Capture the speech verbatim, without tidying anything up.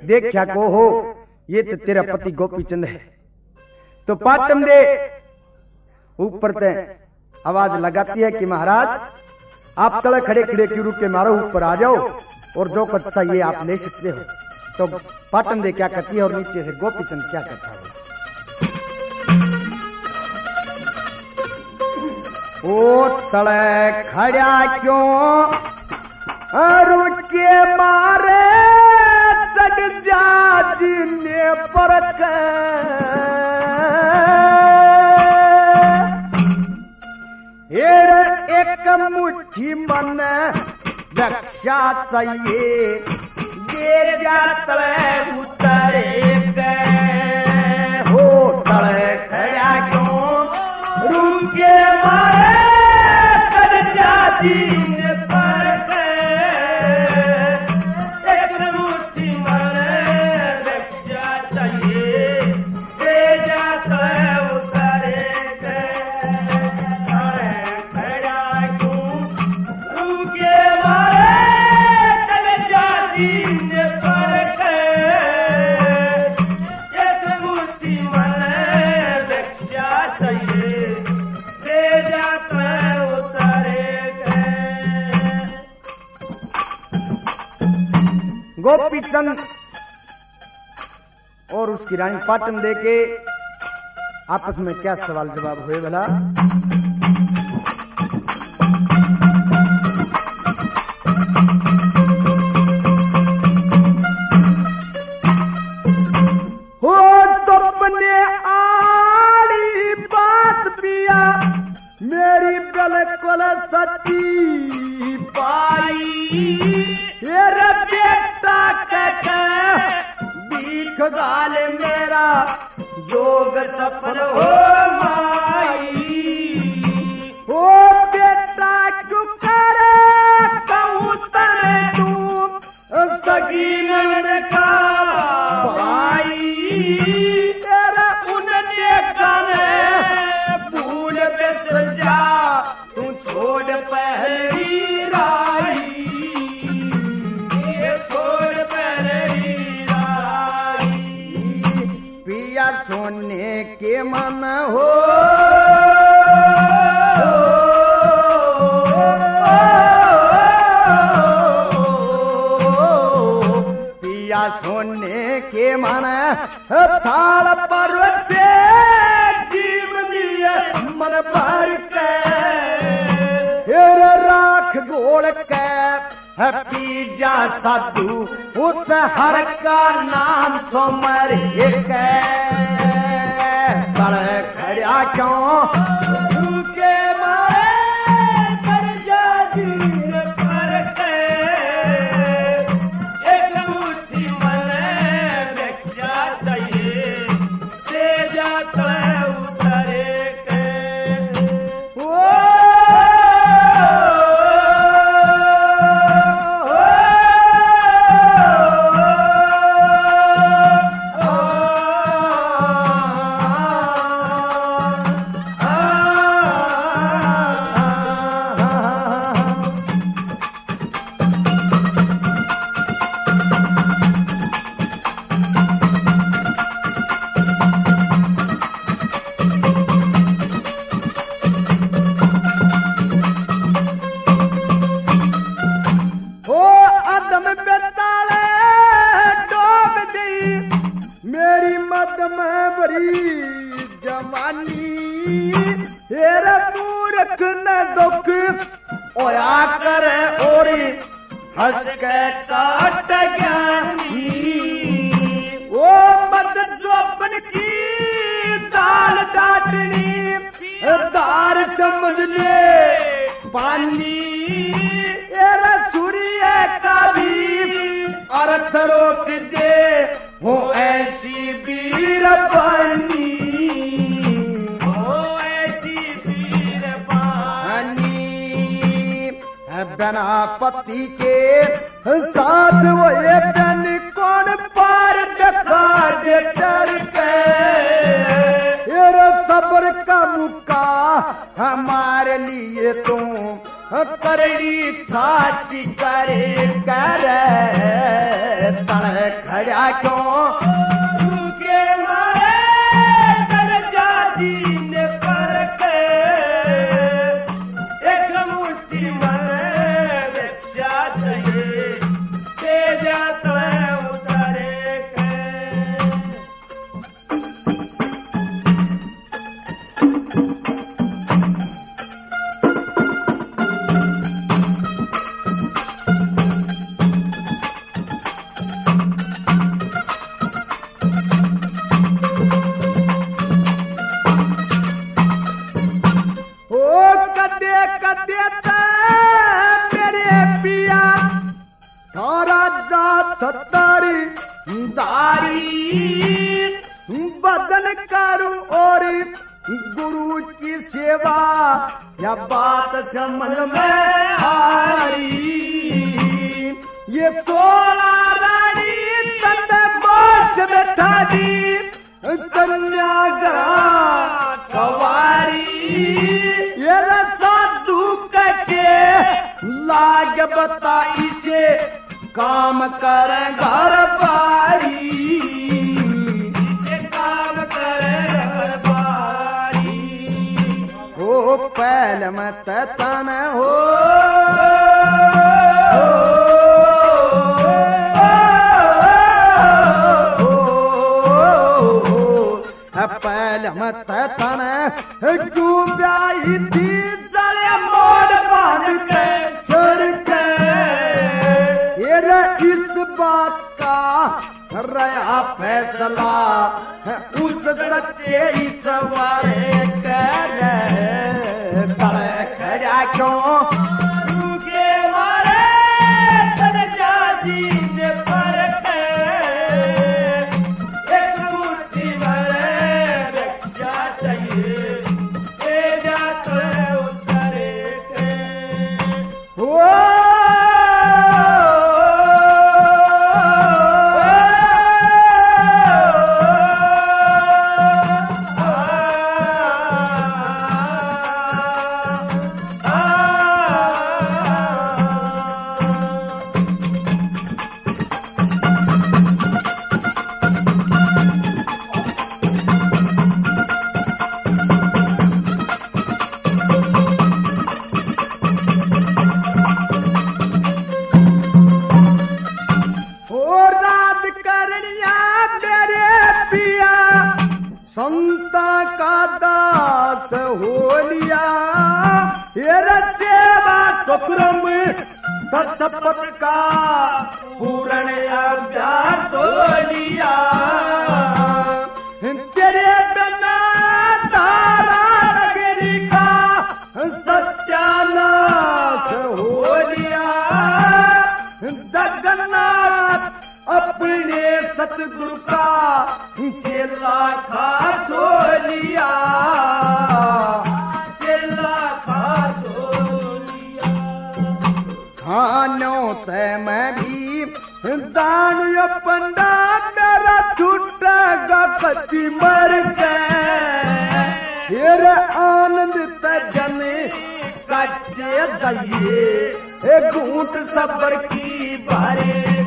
देखा को हो ये तो तेरा पति गोपीचंद है। तो पाटम दे ऊपर ते आवाज लगाती है कि महाराज आप तले खड़े खड़े क्यों रुक के मारो, ऊपर आ जाओ और जो कुछ चाहिए आप ले सकते हो। तो पाटम दे क्या करती है और नीचे से गोपीचंद क्या करता है। ओ तले खड़ा क्यों रुक के मारे जग जाजी ने परख एक मुट्ठी मन रक्षा चाहिए दे जा तले उतरे गए हो। तले खड़ा क्यों रुक के मारे जग जाजी ने परख एक मुट्ठी मन रक्षा चाहिए दे जा तले उतरे गोपीचंद और उसकी रानी पाटन दे के आपस में क्या सवाल जवाब हुए भला। हो सपने आड़ी बात पिया मेरी बिल्कुल सच्ची पाई मेरा बेटा बीख गाल मेरा जोग सफल हो माई। ओ बेटा क्यों करे कहूँ तने तू सगीन का भाई तेरा उनने कने भूल बिसर जा तू छोड़ पहली राई सोने के मन हो पिया सोने के मन थाल पर से जीव दिए मन भर के राख घोल के पी जा साधु उस हर का नाम सोमर एक तले खड़ा क्यों के मारे कर जा दिन पर एक मुट्ठी मन रक्षा चाहिए दे जा तले उतरे के। ओ हंस के काट ज्ञानी वो मत जोबन की दाल डाटनी दार समझ ले पानी एरा सूर्य का भी अर्थ रोक दे हो ऐसी वीर पानी हो ऐसी वीर पानी बिना पति के साथ वो ये बन कौन पार देखा दे डर के सब्र का मुक्का हमारे लिए तुम करड़ी छाती करे करे तड़ खड़ा क्यों के मारे चर्चा जी ने पर के एक मुट्ठी मन रक्षा चाहिए तेजा तले उतरे के सत्तारी दारी बदन करूं और गुरु की सेवा या बात समझ में हारी ये सोलह रानी तंद बोझ बैठा दी कन्यागरा कवारी ये साधु के लाग बता इसे काम कर घर बारी काम कर घर बारी हो पहल मत तन हो पहल मत तन डूबा थी जले मोड़ बांध के छोड़ के इस बात का रहा फैसला उस सच्चे इस वारे कर तड़े खड़ा क्यों के मारे चर्चा जी ने पर के एक मुट्ठी भरे रक्षा चाहिए तेजा तले उतरे के हो संता का दास हो लिया सेवा सुक्रम सतपथ का पूर्ण अभ्यास हो लिया तेरे बिना तारा नगरी का सत्यानाश हो लिया जगन्नाथ अपने सतगुरु का चेला खास हो लिया चेला खास हो लिया खानों से मैं भी दान पंडा मेरा छूटेगा कति मर के आनंद तजन कच्चे दइए घूट सबर की बारे